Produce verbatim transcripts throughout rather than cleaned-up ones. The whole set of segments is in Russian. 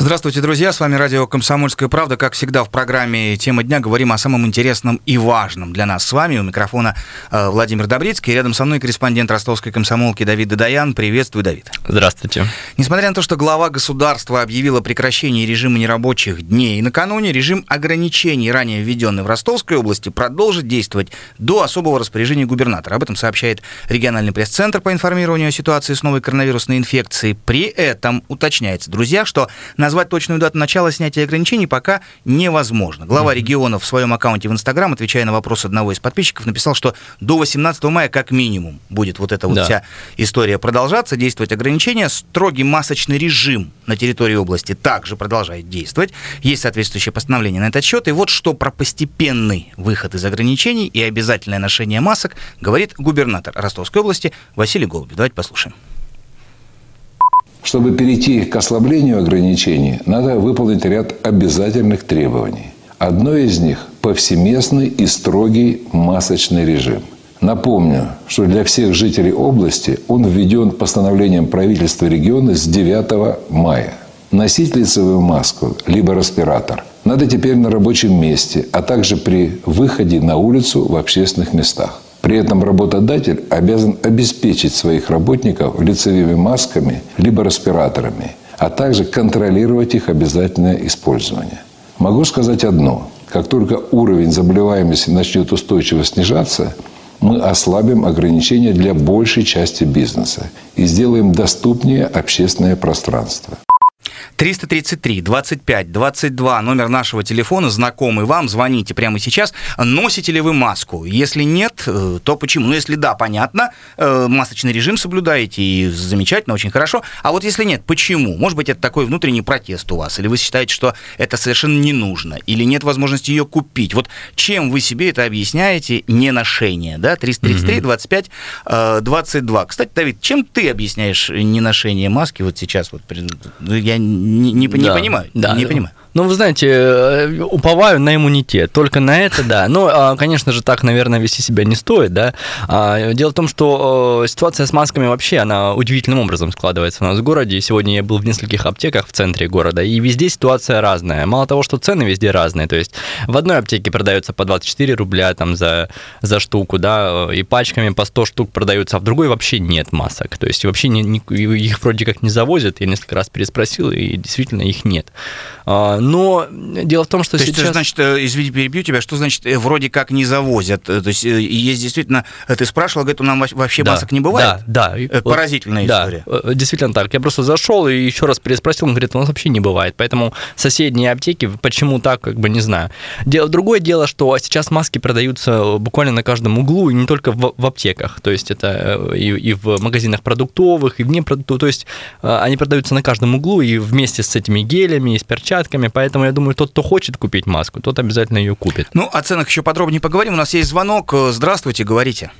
Здравствуйте, друзья, с вами радио «Комсомольская правда». Как всегда, в программе «Тема дня» говорим о самом интересном и важном для нас с вами. У микрофона э, Владимир Добрицкий, рядом со мной корреспондент ростовской комсомолки Давид Дадаян. Приветствую, Давид. Здравствуйте. Несмотря на то, что глава государства объявила прекращение режима нерабочих дней, накануне режим ограничений, ранее введенный в Ростовской области, продолжит действовать до особого распоряжения губернатора. Об этом сообщает региональный пресс-центр по информированию о ситуации с новой коронавирусной инфекцией. При этом уточняется, друзья, что назвать точную дату начала снятия ограничений пока невозможно. Глава региона в своем аккаунте в Инстаграм, отвечая на вопрос одного из подписчиков, написал, что до восемнадцатого мая как минимум будет вот эта вот да. вся история продолжаться, действовать ограничения. Строгий масочный режим на территории области также продолжает действовать. Есть соответствующее постановление на этот счет. И вот что про постепенный выход из ограничений и обязательное ношение масок говорит губернатор Ростовской области Василий Голубев. Давайте послушаем. Чтобы перейти к ослаблению ограничений, надо выполнить ряд обязательных требований. Одно из них – повсеместный и строгий масочный режим. Напомню, что для всех жителей области он введен постановлением правительства региона с девятого мая. Носить лицевую маску либо респиратор надо теперь на рабочем месте, а также при выходе на улицу в общественных местах. При этом работодатель обязан обеспечить своих работников лицевыми масками либо респираторами, а также контролировать их обязательное использование. Могу сказать одно. Как только уровень заболеваемости начнет устойчиво снижаться, мы ослабим ограничения для большей части бизнеса и сделаем доступнее общественное пространство. триста тридцать три двадцать пять двадцать два, номер нашего телефона, знакомый вам, звоните прямо сейчас. Носите ли вы маску? Если нет, то почему? Ну, если да, понятно, масочный режим соблюдаете, и замечательно, очень хорошо. А вот если нет, почему? Может быть, это такой внутренний протест у вас, или вы считаете, что это совершенно не нужно, или нет возможности ее купить. Вот чем вы себе это объясняете, неношение, да? триста тридцать три двадцать пять двадцать два. Кстати, Давид, чем ты объясняешь неношение маски вот сейчас? Вот, я Не, не, да, не понимаю, да. не понимаю. Ну, вы знаете, уповаю на иммунитет, только на это, да. Но, конечно же, так, наверное, вести себя не стоит, да. Дело в том, что ситуация с масками вообще, она удивительным образом складывается у нас в городе. Сегодня я был в нескольких аптеках в центре города, и везде ситуация разная. Мало того, что цены везде разные, то есть в одной аптеке продается по двадцать четыре рубля там, за, за штуку, да, и пачками по сто штук продаются, а в другой вообще нет масок. То есть вообще не, не, их вроде как не завозят, я несколько раз переспросил, и действительно их нет. Но дело в том, что то сейчас... есть, значит, извини, перебью тебя, что значит вроде как не завозят? То есть есть действительно... Ты спрашивал, говорит, у нас вообще да, масок не бывает? Да, да. Поразительная да, история. Действительно так. Я просто зашел и еще раз переспросил, он говорит, у нас вообще не бывает. Поэтому соседние аптеки, почему так, как бы не знаю. Дело, другое дело, что сейчас маски продаются буквально на каждом углу, и не только в, в аптеках. То есть это и, и в магазинах продуктовых, и вне продуктовых. То есть они продаются на каждом углу, и вместе с этими гелями, и с перчатками. Поэтому я думаю, тот, кто хочет купить маску, тот обязательно ее купит. Ну, о ценах еще подробнее поговорим. У нас есть звонок. Здравствуйте, говорите.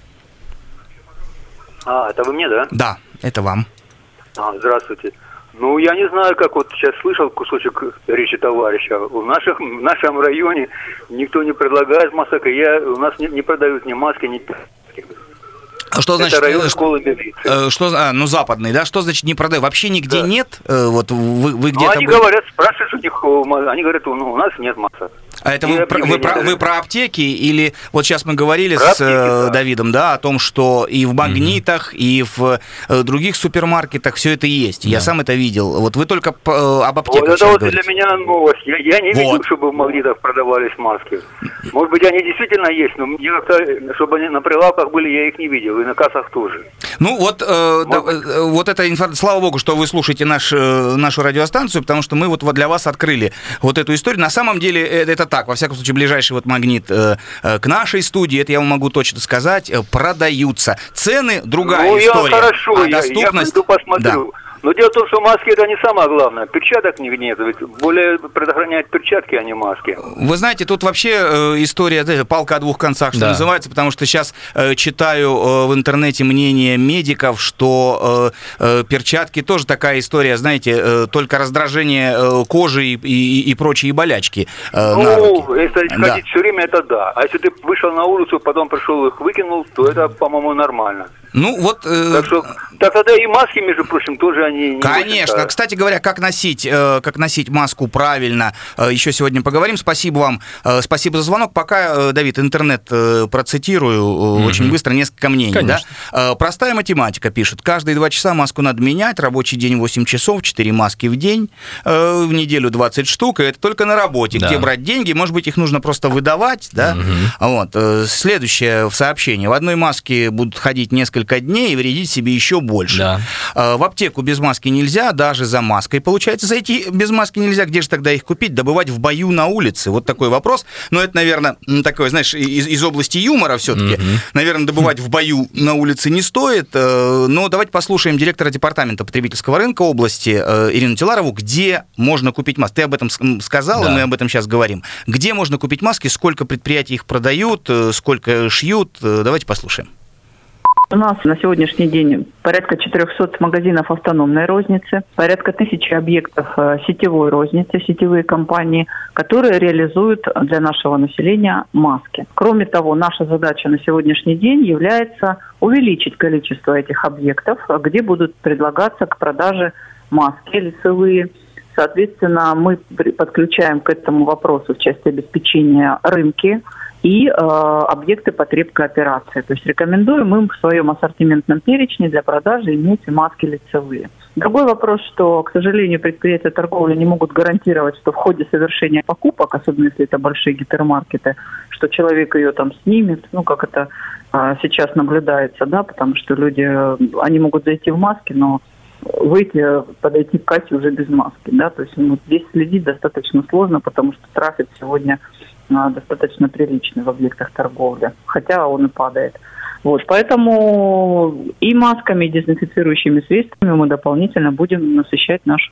А, это вы мне, да? Да, это вам. А, здравствуйте. Ну, я не знаю, как вот сейчас слышал кусочек речи товарища. В, наших, в нашем районе никто не предлагает масок, и я, у нас не, не продают ни маски, ни... Что значит? Это район школы милиции. Что, а, ну, западный, да? Что значит не продают? Вообще нигде да. нет? Вот вы, вы где-то... Ну, они были... говорят, спрашиваешь у них, они говорят, ну, у нас нет масок. А это вы, про, вы, про, вы про аптеки или вот сейчас мы говорили про с аптеки, да. Давидом, да, о том, что и в магнитах, mm-hmm. и в других супермаркетах все это есть. Да. Я сам это видел. Вот вы только об аптеках вот сейчас это вот говорите. Для меня новость. Я, я не вот. видел, чтобы в магнитах продавались маски. Может быть, они действительно есть, но мне как-то, чтобы они на прилавках были, я их не видел, и на кассах тоже. Ну вот, э, да, вот это информация. Слава богу, что вы слушаете наш, нашу радиостанцию, потому что мы вот для вас открыли вот эту историю. На самом деле это так, во всяком случае, ближайший вот магнит э, к нашей студии, это я вам могу точно сказать, продаются. Цены другая ну, история. Ну, хорошо, а я, доступность... я пойду посмотрю. Да. Но дело в том, что маски это не самое главное. Перчаток нет. Ведь более предохраняют перчатки, а не маски. Вы знаете, тут вообще э, история, да, палка о двух концах, что да. называется, потому что сейчас э, читаю э, в интернете мнение медиков, что э, э, перчатки тоже такая история, знаете, э, только раздражение э, кожи и, и, и прочие болячки э, ну, на руки. Если ходить да. все время, это да. А если ты вышел на улицу, потом пришел их выкинул, то это, по-моему, нормально. Ну, вот... Э... Так что, так тогда и маски, между прочим, тоже они... Не Конечно. очень... Кстати говоря, как носить, э, как носить маску правильно, э, еще сегодня поговорим. Спасибо вам. Э, спасибо за звонок. Пока, э, Давид, интернет э, процитирую э, mm-hmm. очень быстро несколько мнений. Да? Э, простая математика пишет. Каждые два часа маску надо менять. Рабочий день восемь часов, четыре маски в день. Э, в неделю двадцать штук. И это только на работе. Да. Где брать деньги? Может быть, их нужно просто выдавать. Да? Mm-hmm. Вот. Э, следующее в сообщении. В одной маске будут ходить несколько дней и вредить себе еще больше. Да. В аптеку без маски нельзя, даже за маской, получается, зайти без маски нельзя. Где же тогда их купить? Добывать в бою на улице? Вот такой вопрос. Но это, наверное, такое, знаешь, из, из области юмора все-таки. Mm-hmm. Наверное, добывать в бою на улице не стоит. Но давайте послушаем директора департамента потребительского рынка области Ирину Тиларову, где можно купить маски. Ты об этом сказал, да. И мы об этом сейчас говорим. Где можно купить маски, сколько предприятий их продают, сколько шьют? Давайте послушаем. У нас на сегодняшний день порядка четыреста магазинов автономной розницы, порядка тысячи объектов сетевой розницы, сетевые компании, которые реализуют для нашего населения маски. Кроме того, наша задача на сегодняшний день является увеличить количество этих объектов, где будут предлагаться к продаже маски лицевые. Соответственно, мы подключаем к этому вопросу в части обеспечения рынки и э, объекты потребкооперации. То есть рекомендуем им в своем ассортиментном перечне для продажи иметь маски лицевые. Другой вопрос, что, к сожалению, предприятия торговли не могут гарантировать, что в ходе совершения покупок, особенно если это большие гипермаркеты, что человек ее там снимет, ну, как это э, сейчас наблюдается, да, потому что люди, они могут зайти в маске, но выйти, подойти к кассе уже без маски, да, то есть ну, здесь следить достаточно сложно, потому что трафик сегодня достаточно приличный в объектах торговли, хотя он и падает. Вот, поэтому и масками, и дезинфицирующими средствами мы дополнительно будем насыщать наше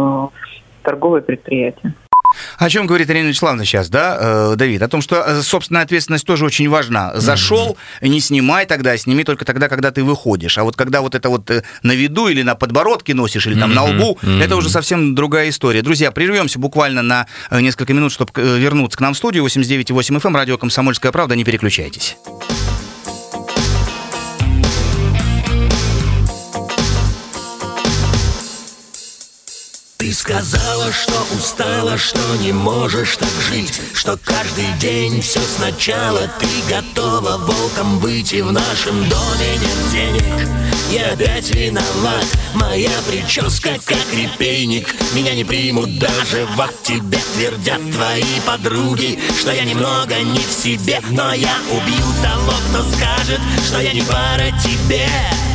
торговое предприятие. О чем говорит Ирина Вячеславовна сейчас, да, Давид? О том, что собственная ответственность тоже очень важна. Зашел, mm-hmm. не снимай тогда, сними только тогда, когда ты выходишь. А вот когда вот это вот на виду или на подбородке носишь, или там mm-hmm. на лбу, mm-hmm. это уже совсем другая история. Друзья, прервемся буквально на несколько минут, чтобы вернуться к нам в студию. восемьдесят девять и восемь эф эм, радио «Комсомольская правда». Не переключайтесь. Ты сказала, что устала, что не можешь так жить, что каждый день все сначала. Ты готова волком выйти, в нашем доме нет денег. Я опять виноват, моя прическа как репейник. Меня не примут даже в ад, тебе твердят твои подруги, что я немного не в себе. Но я убью того, кто скажет, что я не пара тебе.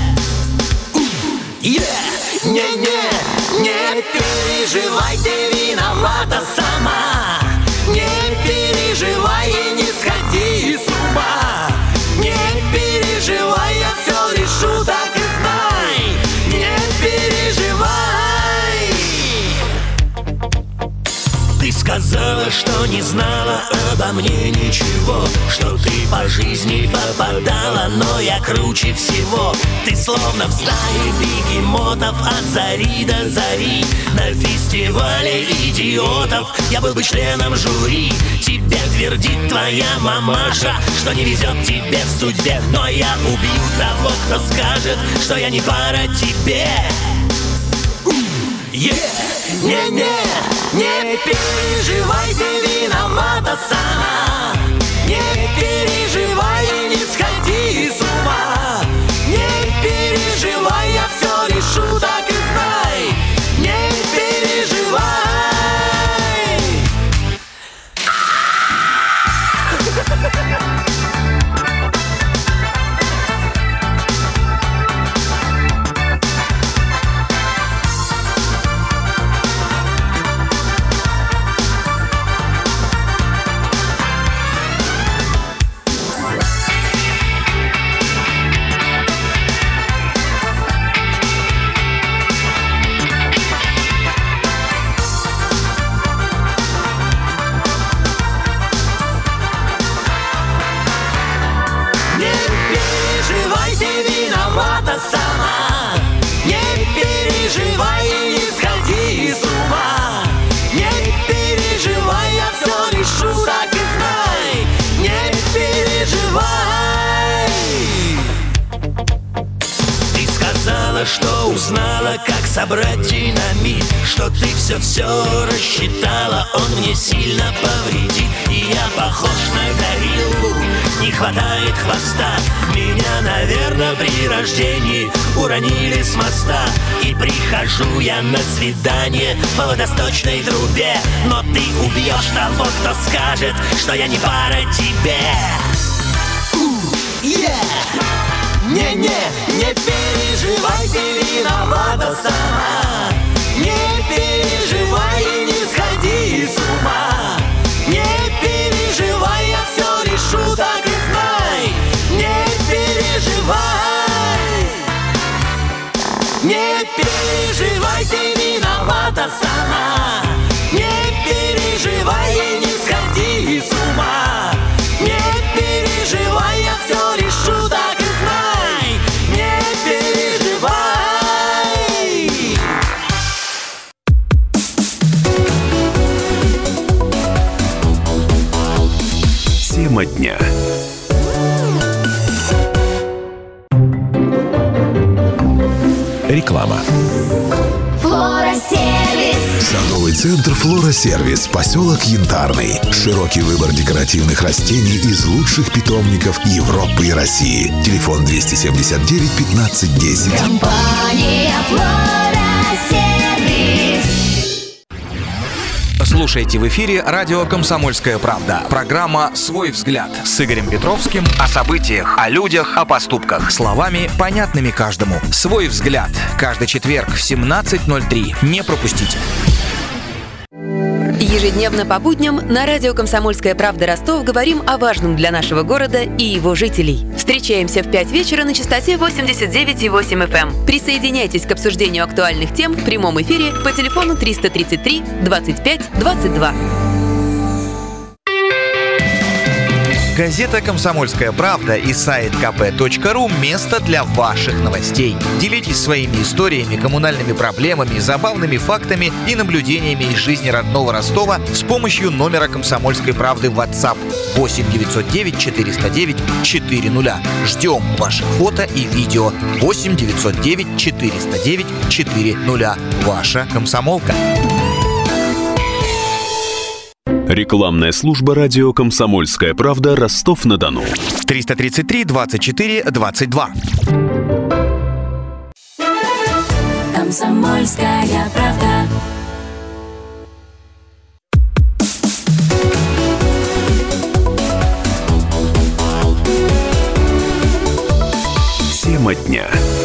Yeah! Не-не, не переживай, ты виновата сама. Не переживай и не сходи с ума. Не переживай, я все решу, так и знай. Не переживай. Ты сказала, что не знала обо мне ничего, что ты по жизни попадала, но я круче всего. Ты словно в стае бегемотов от зари до зари. На фестивале идиотов я был бы членом жюри. Тебе твердит твоя мамаша, что не везет тебе в судьбе. Но я убью того, кто скажет, что я не пара тебе. Yeah. Не-не, не переживай, ты виновата сама. Не переживай и не сходи с ума. Не переживай, я все решу, так и знай. Не переживай. мало что узнала, как собрать динамит. Что ты все-все рассчитала, он мне сильно повредит. И я похож на гориллу, не хватает хвоста. Меня, наверное, при рождении уронили с моста. И прихожу я на свидание по водосточной трубе. Но ты убьешь того, кто скажет, что я не пара тебе. Yeah. Не-не, не переживай, ты виновата сама. Не переживай и не сходи с ума. Не переживай, я все решу, так и знай. Не переживай. Не переживай, ты виновата сама. Не переживай и не сходи с ума. Не переживай, я все решу, так и знай. Не переживай. Тема дня. Реклама. Флора-сервис. Садовый центр «Флора-сервис», поселок Янтарный. Широкий выбор декоративных растений из лучших питомников Европы и России. Телефон двести семьдесят девять пятнадцать десять. Компания «Флора-сервис». Слушайте в эфире радио «Комсомольская правда». Программа «Свой взгляд» с Игорем Петровским о событиях, о людях, о поступках. Словами, понятными каждому. «Свой взгляд». Каждый четверг в семнадцать ноль три. Не пропустите. Ежедневно по будням на радио «Комсомольская правда» Ростов говорим о важном для нашего города и его жителей. Встречаемся в пять вечера на частоте восемьдесят девять и восемь эф эм. Присоединяйтесь к обсуждению актуальных тем в прямом эфире по телефону триста тридцать три двадцать пять двадцать два. Газета «Комсомольская правда» и сайт ка пэ точка ру – место для ваших новостей. Делитесь своими историями, коммунальными проблемами, забавными фактами и наблюдениями из жизни родного Ростова с помощью номера «Комсомольской правды» в WhatsApp восемь девятьсот девять четыреста девять четыреста. Ждем ваших фото и видео. восемь девятьсот девять четыреста девять четыреста. Ваша комсомолка. Рекламная служба радио «Комсомольская правда», Ростов-на-Дону. триста тридцать три двадцать четыре двадцать два. Комсомольская правда. Тема дня.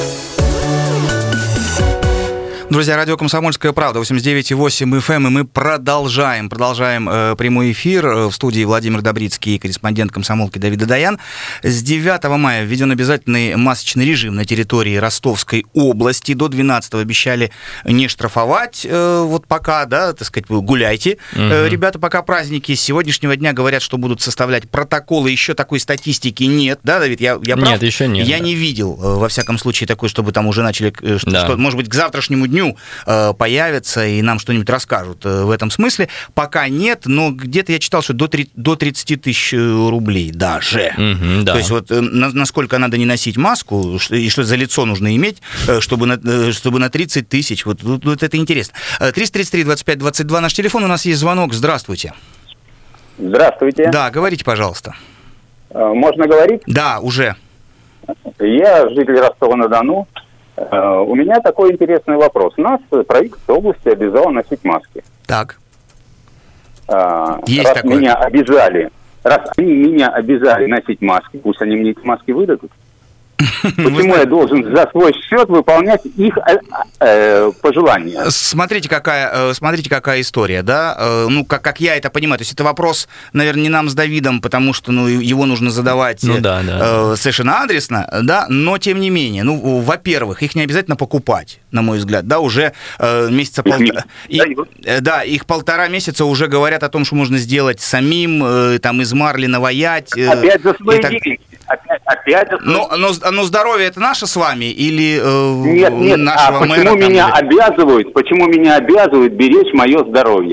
Друзья, радио «Комсомольская правда», восемьдесят девять и восемь эф эм, и мы продолжаем, продолжаем э, прямой эфир. В студии Владимир Добрицкий и корреспондент «Комсомолки» Давид Дадаян. С девятого мая введен обязательный масочный режим на территории Ростовской области. До двенадцатого обещали не штрафовать, э, вот пока, да, так сказать, гуляйте. Угу. Э, ребята, пока праздники. С сегодняшнего дня говорят, что будут составлять протоколы. Еще такой статистики нет, да, Давид? Я, я прав? Нет, еще нет. Я да. не видел, э, во всяком случае, такой, чтобы там уже начали, э, что, да. что, может быть, к завтрашнему дню появятся и нам что-нибудь расскажут в этом смысле. Пока нет, но где-то я читал, что до тридцать тысяч рублей даже. Mm-hmm, да. То есть вот на, насколько надо не носить маску, и что за лицо нужно иметь, чтобы на, чтобы на тридцать тысяч. Вот, вот, вот это интересно. триста тридцать три двадцать пять двадцать два наш телефон. У нас есть звонок. Здравствуйте. Здравствуйте. Да, говорите, пожалуйста. Можно говорить? Да, уже. Я житель Ростова-на-Дону. У меня такой интересный вопрос. Нас правительство области обязало носить маски. Так. А, Есть раз такое. меня обязали, раз они меня обязали носить маски, пусть они мне эти маски выдадут. Почему я должен за свой счет выполнять их э, э, пожелания? Смотрите, какая, смотрите, какая история, да? Ну, как, как я это понимаю. То есть это вопрос, наверное, не нам с Давидом, потому что ну, его нужно задавать ну, да, да. Э, совершенно адресно, да? Но, тем не менее, ну, во-первых, их не обязательно покупать, на мой взгляд, да? Уже э, месяца полтора... Э, да, их полтора месяца уже говорят о том, что можно сделать самим, э, там, из марли наваять. Э, Опять за свои деньги. Опять, опять за свои... но, но, но здоровье это наше с вами или э, нет, нет. нашего а мэра? Почему меня там, обязывают, почему меня обязывают беречь мое здоровье?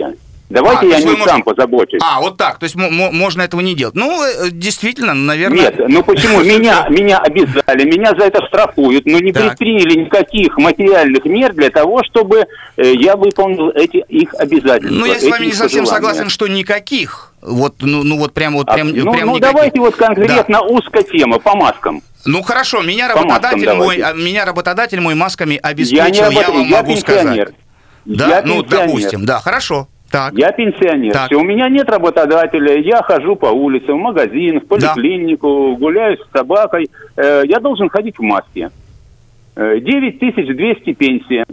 Давайте а, я о нем мож... сам позабочусь. А, вот так, то есть м- можно этого не делать. Ну, действительно, наверное... Нет, ну почему? Меня, меня обязали, меня за это штрафуют, но не так. предприняли никаких материальных мер для того, чтобы э, я выполнил эти их обязательства. Ну, я с вами не совсем пожелания. согласен, что никаких. Вот, ну, ну вот прям вот прям, а, ну, прям ну никаких. Давайте вот конкретно да. узкая тема по маскам. Ну хорошо, меня работодатель маскам мой, меня работодатель мой масками обеспечил, я, не я вам я могу пенсионер. сказать. Да, я ну пенсионер. допустим, да, хорошо. Так. Я пенсионер. Так. Все, у меня нет работодателя, я хожу по улице, в магазин, в поликлинику, да. гуляю с собакой. Э, я должен ходить в маске. Э, девять тысяч двести пенсия.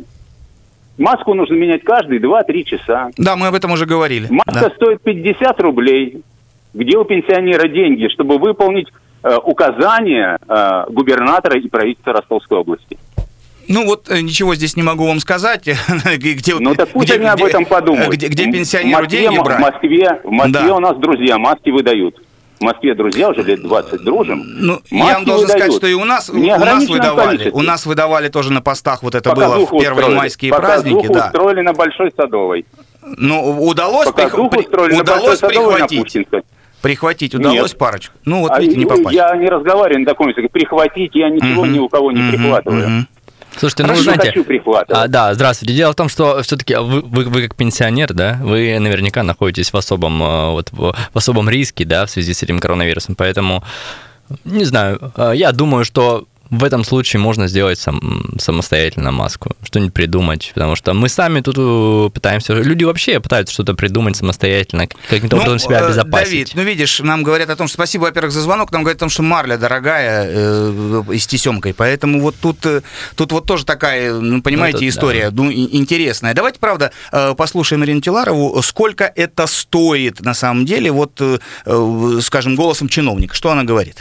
Маску нужно менять каждые два-три часа. Да, мы об этом уже говорили. Маска да. стоит пятьдесят рублей. Где у пенсионера деньги, чтобы выполнить э, указания э, губернатора и правительства Ростовской области? Ну вот ничего здесь не могу вам сказать. где, ну так пусть где, они об этом подумают. Где, где пенсионеру Москве, деньги брать? В Москве, в Москве да. у нас друзья маски выдают. В Москве друзья уже лет двадцать дружим. Ну, я вам должен выдают. сказать, что и у нас, у нас выдавали. У нас выдавали тоже на постах, вот это было в первые устроили. майские Показуху праздники. Да. устроили на Большой Садовой. Ну, удалось, прих... удалось прихватить. Прихватить удалось Нет. парочку? Ну, вот видите, а, не попали. Я не разговариваю на таком языке. Прихватить я ничего uh-huh. ни у кого не uh-huh. прихватываю. Uh-huh. Слушайте, ну, Хорошо, вы знаете, а, да, здравствуйте. Дело в том, что все-таки вы, вы, вы как пенсионер, да, вы наверняка находитесь в особом, вот, в особом риске, да, в связи с этим коронавирусом, поэтому, не знаю, я думаю, что в этом случае можно сделать сам, самостоятельно маску, что-нибудь придумать, потому что мы сами тут пытаемся, люди вообще пытаются что-то придумать самостоятельно, каким-то ну, образом себя обезопасить. Давид, ну видишь, нам говорят о том, что спасибо, во-первых, за звонок, нам говорят о том, что марля дорогая э, и с тесемкой, поэтому вот тут, тут вот тоже такая, ну, понимаете, ну, тут, история да. ну, интересная. Давайте, правда, послушаем Ирину Тиларову, сколько это стоит на самом деле, вот, скажем, голосом чиновника, что она говорит.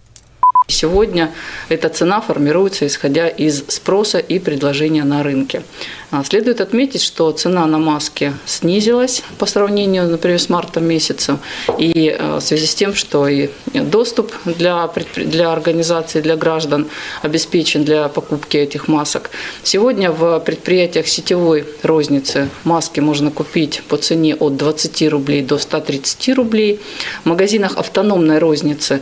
Сегодня эта цена формируется исходя из спроса и предложения на рынке. Следует отметить, что цена на маски снизилась по сравнению, например, с мартом месяцем, и в связи с тем, что и доступ для, для организаций, для граждан обеспечен для покупки этих масок. Сегодня в предприятиях сетевой розницы маски можно купить по цене от двадцати рублей до ста тридцати рублей. В магазинах автономной розницы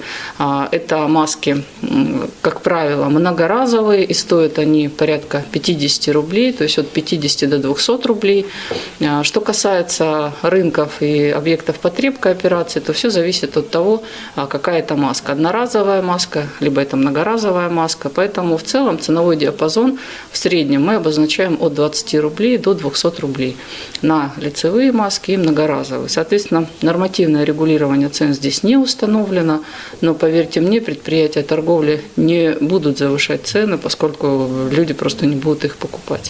это маски, как правило, многоразовые, и стоят они порядка пятидесяти рублей, то есть от пятидесяти до двухсот рублей. Что касается рынков и объектов потреб кооперации, то все зависит от того, какая это маска. Одноразовая маска, либо это многоразовая маска. Поэтому в целом ценовой диапазон в среднем мы обозначаем от двадцати рублей до двухсот рублей на лицевые маски и многоразовые. Соответственно, нормативное регулирование цен здесь не установлено, но, поверьте мне, предприятия торговли не будут завышать цены, поскольку люди просто не будут их покупать.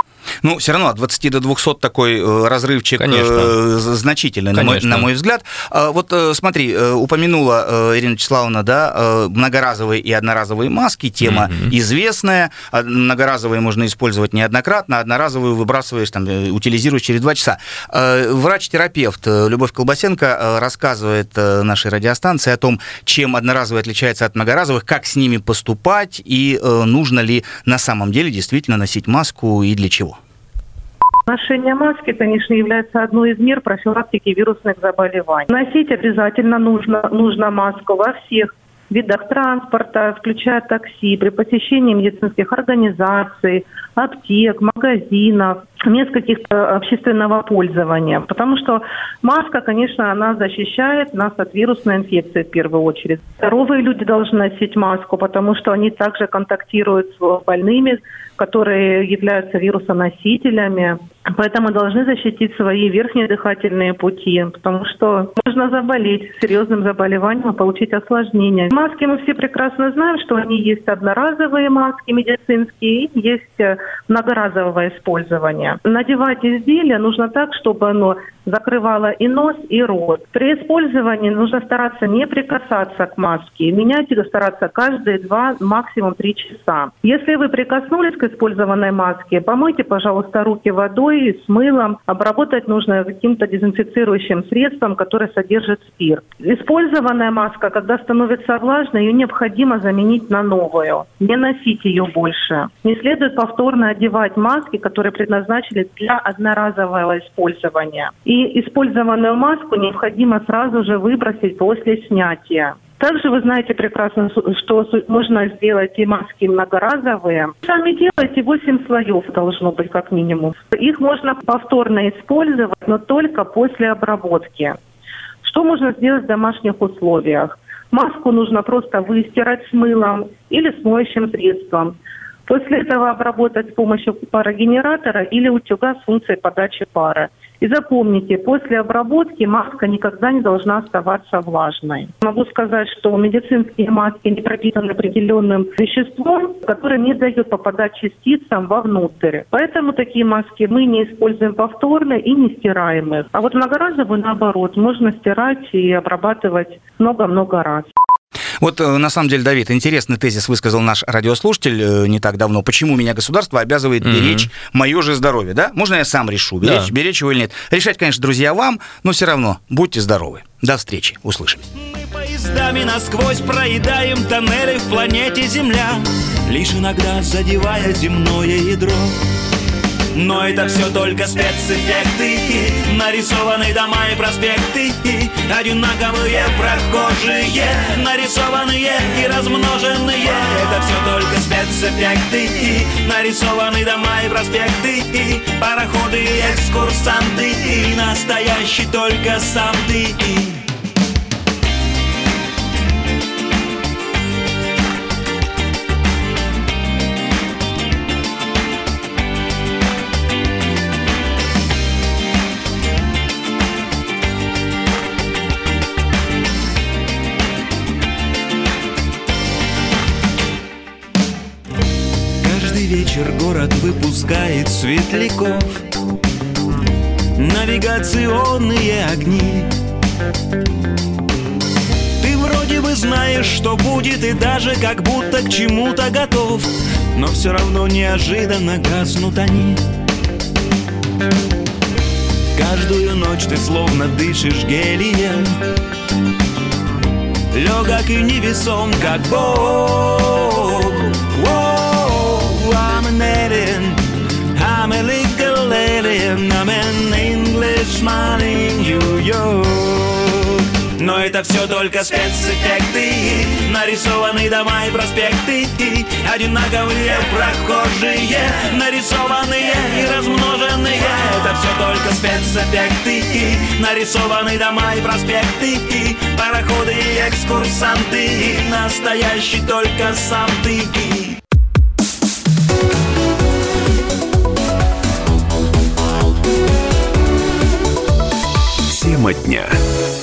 Ну, все равно от двадцати до двухсот такой разрывчик Конечно. значительный, на мой, на мой взгляд. Вот смотри, упомянула Ирина Вячеславовна, да, многоразовые и одноразовые маски, тема mm-hmm. известная. Многоразовые можно использовать неоднократно, одноразовые выбрасываешь, там, утилизируешь через два часа. Врач-терапевт Любовь Колбасенко рассказывает нашей радиостанции о том, чем одноразовые отличаются от многоразовых, как с ними поступать и нужно ли на самом деле действительно носить маску и для чего. Ношение маски, конечно, является одной из мер профилактики вирусных заболеваний. Носить обязательно нужно, нужно маску во всех видах транспорта, включая такси, при посещении медицинских организаций, аптек, магазинов, мест каких-то общественного пользования. Потому что маска, конечно, она защищает нас от вирусной инфекции в первую очередь. Здоровые люди должны носить маску, потому что они также контактируют с больными, которые являются вирусоносителями. Поэтому должны защитить свои верхние дыхательные пути, потому что можно заболеть серьезным заболеванием и получить осложнения. Маски мы все прекрасно знаем, что они есть одноразовые маски медицинские и есть многоразовое использование. Надевать изделие нужно так, чтобы оно закрывало и нос, и рот. При использовании нужно стараться не прикасаться к маске, менять ее стараться каждые два, максимум три часа. Если вы прикоснулись к использованной маске, помойте, пожалуйста, руки водой, с мылом. Обработать нужно каким-то дезинфицирующим средством, которое содержит спирт. Использованная маска, когда становится влажной, ее необходимо заменить на новую. Не носить ее больше. Не следует повторно одевать маски, которые предназначены для одноразового использования. И И использованную маску необходимо сразу же выбросить после снятия. Также вы знаете прекрасно, что можно сделать и маски многоразовые. Сами делайте, восемь слоев должно быть как минимум. Их можно повторно использовать, но только после обработки. Что можно сделать в домашних условиях? Маску нужно просто выстирать с мылом или с моющим средством. После этого обработать с помощью парогенератора или утюга с функцией подачи пара. И запомните, после обработки маска никогда не должна оставаться влажной. Могу сказать, что медицинские маски не пропитаны определенным веществом, которое не дает попадать частицам вовнутрь. Поэтому такие маски мы не используем повторно и не стираем их. А вот многоразовые, наоборот, можно стирать и обрабатывать много-много раз. Вот, на самом деле, Давид, интересный тезис высказал наш радиослушатель не так давно. Почему меня государство обязывает mm-hmm. беречь мое же здоровье, да? Можно я сам решу, беречь, да. беречь его или нет? Решать, конечно, друзья, вам, но все равно будьте здоровы. До встречи. Услышимся. Мы поездами насквозь проедаем тоннели в планете Земля, лишь иногда задевая земное ядро. Но это все только спецэффекты, нарисованы дома и проспекты, одинаковые прохожие, нарисованные и размноженные. Это все только спецэффекты, нарисованы дома и проспекты, пароходы и экскурсанты, настоящий только сам ты. Вечер город выпускает светляков, навигационные огни. Ты вроде бы знаешь, что будет, и даже как будто к чему-то готов, но все равно неожиданно гаснут они. Каждую ночь ты словно дышишь гелием, легок и невесом, как Бог. I'm an alien, I'm a legal alien, I'm an Englishman in New York. Но это все только спецэффекты, нарисованы дома и проспекты, одинаковые прохожие, нарисованные и размноженные. Это все только спецэффекты, нарисованы дома и проспекты, пароходы и экскурсанты, настоящий только сам ты. Тема дня.